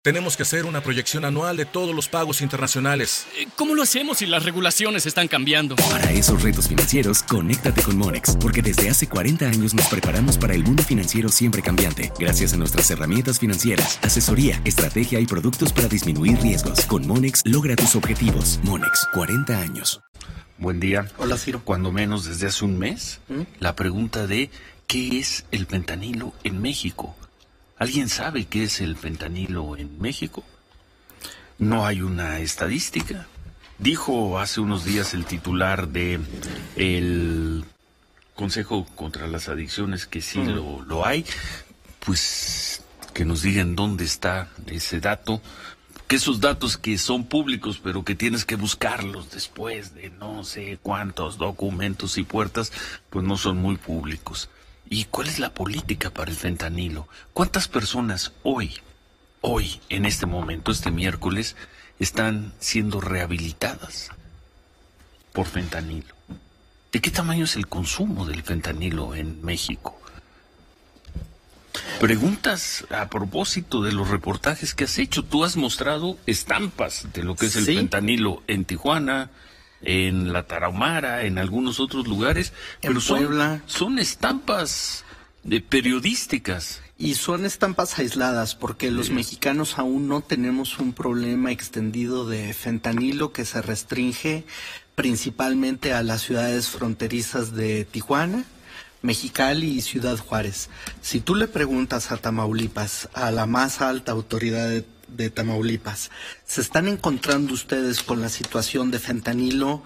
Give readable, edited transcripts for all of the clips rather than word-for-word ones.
Tenemos que hacer una proyección anual de todos los pagos internacionales. ¿Cómo lo hacemos si las regulaciones están cambiando? Para esos retos financieros, conéctate con Monex, porque desde hace 40 años nos preparamos para el mundo financiero siempre cambiante, gracias a nuestras herramientas financieras, asesoría, estrategia y productos para disminuir riesgos. Con Monex, logra tus objetivos. Monex, 40 años. Buen día. Hola, Ciro. Cuando menos desde hace un mes, la pregunta de ¿qué es el fentanilo en México? ¿Alguien sabe qué es el fentanilo en México? No hay una estadística. Dijo hace unos días el titular de el Consejo contra las Adicciones que sí lo hay. Pues que nos digan dónde está ese dato. Que esos datos que son públicos, pero que tienes que buscarlos después de no sé cuántos documentos y puertas, pues no son muy públicos. ¿Y cuál es la política para el fentanilo? ¿Cuántas personas hoy, en este momento, este miércoles, están siendo rehabilitadas por fentanilo? ¿De qué tamaño es el consumo del fentanilo en México? Preguntas a propósito de los reportajes que has hecho. Tú has mostrado estampas de lo que es el fentanilo en Tijuana, en la Tarahumara, en algunos otros lugares, pero son estampas periodísticas. Y son estampas aisladas, porque los mexicanos aún no tenemos un problema extendido de fentanilo que se restringe principalmente a las ciudades fronterizas de Tijuana, Mexicali y Ciudad Juárez. Si tú le preguntas a Tamaulipas, a la más alta autoridad de Tamaulipas, ¿se están encontrando ustedes con la situación de fentanilo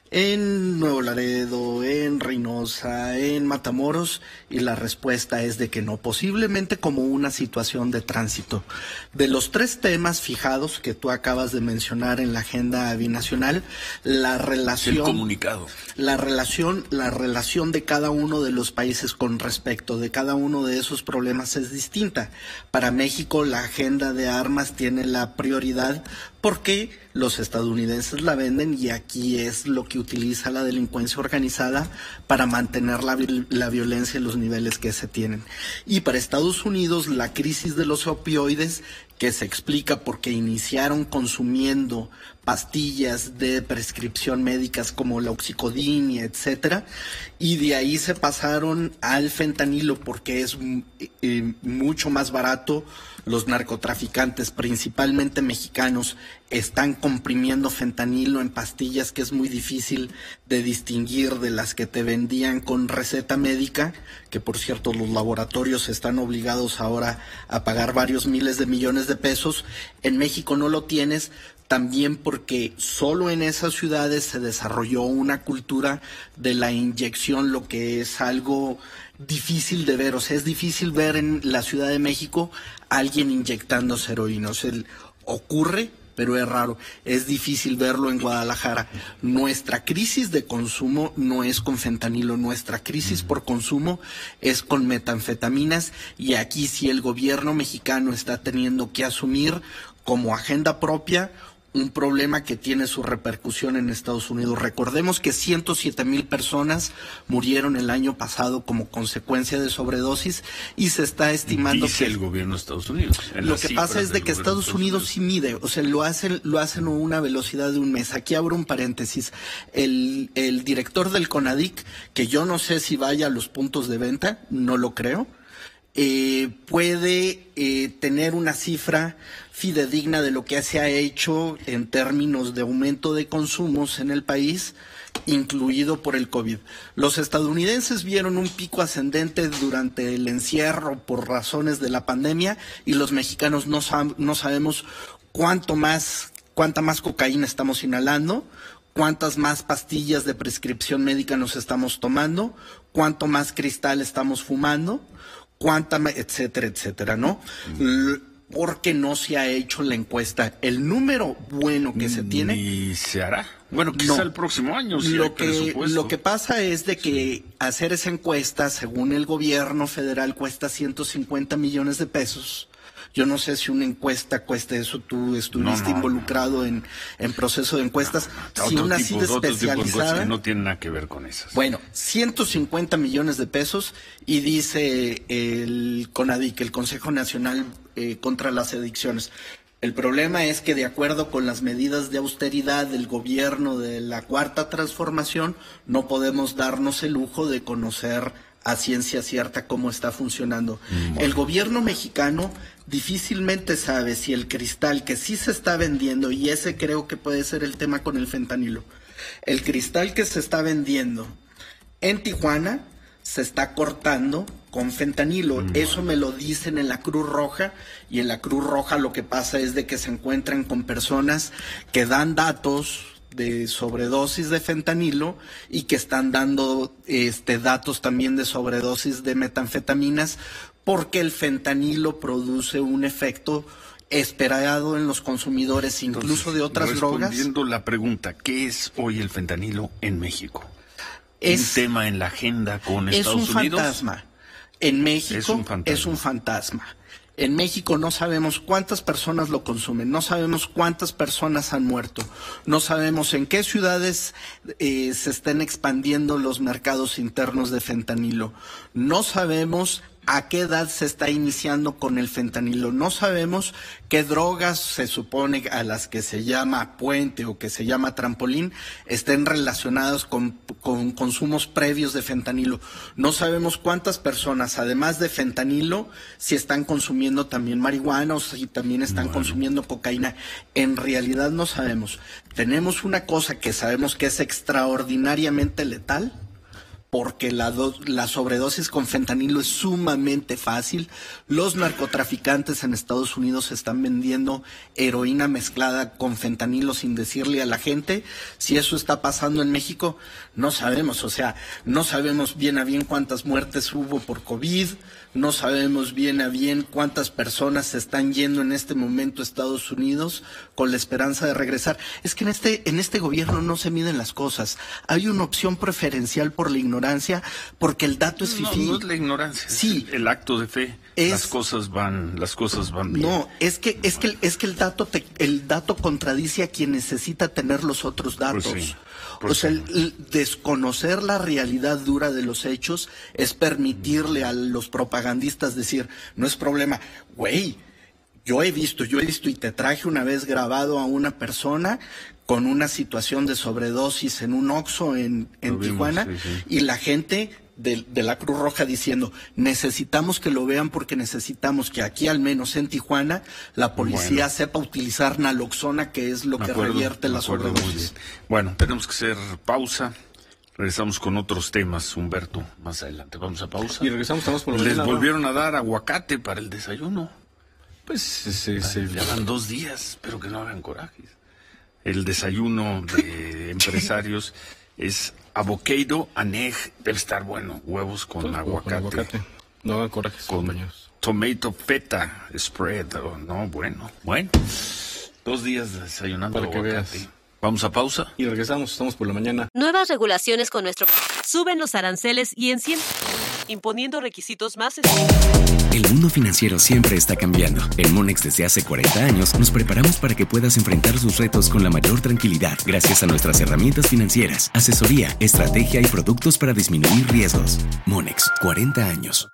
en Nuevo Laredo, en Reynosa, en Matamoros? Y la respuesta es de que no, posiblemente como una situación de tránsito. De los 3 temas fijados que tú acabas de mencionar en la agenda binacional, la relación... El comunicado. La relación de cada uno de los países con respecto de cada uno de esos problemas es distinta. Para México la agenda de armas tiene la prioridad porque los estadounidenses la venden y aquí es lo que utiliza la delincuencia organizada para mantener la violencia en los niveles que se tienen. Y para Estados Unidos la crisis de los opioides, que se explica porque iniciaron consumiendo pastillas de prescripción médicas como la oxicodina, etcétera, y de ahí se pasaron al fentanilo porque es mucho más barato. Los narcotraficantes, principalmente mexicanos, están comprimiendo fentanilo en pastillas que es muy difícil de distinguir de las que te vendían con receta médica, que por cierto los laboratorios están obligados ahora a pagar varios miles de millones de pesos. En México no lo tienes, también porque solo en esas ciudades se desarrolló una cultura de la inyección, lo que es algo difícil de ver. O sea, es difícil ver en la Ciudad de México a alguien inyectando heroína. O sea, ocurre, pero es raro. Es difícil verlo en Guadalajara. Nuestra crisis de consumo no es con fentanilo, nuestra crisis por consumo es con metanfetaminas, y aquí sí el gobierno mexicano está teniendo que asumir como agenda propia un problema que tiene su repercusión en Estados Unidos. Recordemos que 107,000 personas murieron el año pasado como consecuencia de sobredosis y se está estimando dice el gobierno de Estados Unidos. Lo que pasa es de que Estados Unidos sí mide, o sea, lo hacen a una velocidad de un mes. Aquí abro un paréntesis. El director del CONADIC, que yo no sé si vaya a los puntos de venta, no lo creo, puede tener una cifra fidedigna de lo que se ha hecho en términos de aumento de consumos en el país, incluido por el COVID. Los estadounidenses vieron un pico ascendente durante el encierro por razones de la pandemia, y los mexicanos no sabemos cuánta más cocaína estamos inhalando, cuántas más pastillas de prescripción médica nos estamos tomando, cuánto más cristal estamos fumando, etcétera, etcétera, ¿no? Porque no se ha hecho la encuesta. El número bueno que se tiene... ¿Y se hará? Bueno, quizá el próximo año. Si lo que pasa es de que hacer esa encuesta, según el gobierno federal, cuesta 150 millones de pesos. Yo no sé si una encuesta cueste eso. Tú estuviste involucrado en proceso de encuestas. Si una así de especializada... Que no tiene nada que ver con esas. Bueno, 150 millones de pesos, y dice el CONADIC, el Consejo Nacional contra las Adicciones. El problema es que de acuerdo con las medidas de austeridad del gobierno de la Cuarta Transformación, no podemos darnos el lujo de conocer a ciencia cierta cómo está funcionando. El gobierno mexicano difícilmente sabe si el cristal que sí se está vendiendo, y ese creo que puede ser el tema con el fentanilo, el cristal que se está vendiendo en Tijuana se está cortando con fentanilo. Eso me lo dicen en la Cruz Roja, y en la Cruz Roja lo que pasa es de que se encuentran con personas que dan datos de sobredosis de fentanilo y que están dando datos también de sobredosis de metanfetaminas, porque el fentanilo produce un efecto esperado en los consumidores, incluso entonces, de otras drogas. Respondiendo la pregunta, ¿qué es hoy el fentanilo en México? ¿Un tema en la agenda con Estados Unidos? Es un fantasma. En México es un fantasma. En México no sabemos cuántas personas lo consumen, no sabemos cuántas personas han muerto, no sabemos en qué ciudades se están expandiendo los mercados internos de fentanilo, no sabemos a qué edad se está iniciando con el fentanilo, no sabemos qué drogas se supone a las que se llama puente o que se llama trampolín estén relacionadas con consumos previos de fentanilo, no sabemos cuántas personas además de fentanilo si están consumiendo también marihuana o si también están consumiendo cocaína. En realidad no sabemos. Tenemos una cosa que sabemos que es extraordinariamente letal, porque la sobredosis con fentanilo es sumamente fácil. Los narcotraficantes en Estados Unidos están vendiendo heroína mezclada con fentanilo sin decirle a la gente. Si eso está pasando en México, no sabemos. O sea, no sabemos bien a bien cuántas muertes hubo por COVID, no sabemos bien a bien cuántas personas se están yendo en este momento a Estados Unidos con la esperanza de regresar. Es que en este gobierno no se miden las cosas. Hay una opción preferencial por la ignorancia, porque el dato es fifí. No es la ignorancia, sí, es el acto de fe. Las cosas van bien. No, es que el dato contradice a quien necesita tener los otros datos. Pues sí. O sea, el desconocer la realidad dura de los hechos es permitirle a los propagandistas decir, no es problema, güey, yo he visto y te traje una vez grabado a una persona con una situación de sobredosis en un Oxxo en Tijuana, sí. Y la gente de la Cruz Roja diciendo, necesitamos que lo vean porque necesitamos que aquí, al menos en Tijuana, la policía sepa utilizar naloxona, que es lo que revierte la sobredosis. Bueno, tenemos que hacer pausa. Regresamos con otros temas, Humberto, más adelante. Vamos a pausa. Y regresamos por Les volvieron a dar aguacate para el desayuno. Pues ya van 2 días, pero que no hagan corajes. El desayuno de empresarios es avocado and egg, debe estar bueno, huevos con aguacate. No hagan corajes, con compañeros. Tomato feta spread, bueno. 2 días desayunando para aguacate. Que veas. Vamos a pausa. Y regresamos, estamos por la mañana. Nuevas regulaciones con nuestro... Suben los aranceles y imponiendo requisitos más estrictos. El mundo financiero siempre está cambiando. En Monex desde hace 40 años nos preparamos para que puedas enfrentar sus retos con la mayor tranquilidad gracias a nuestras herramientas financieras, asesoría, estrategia y productos para disminuir riesgos. Monex, 40 años.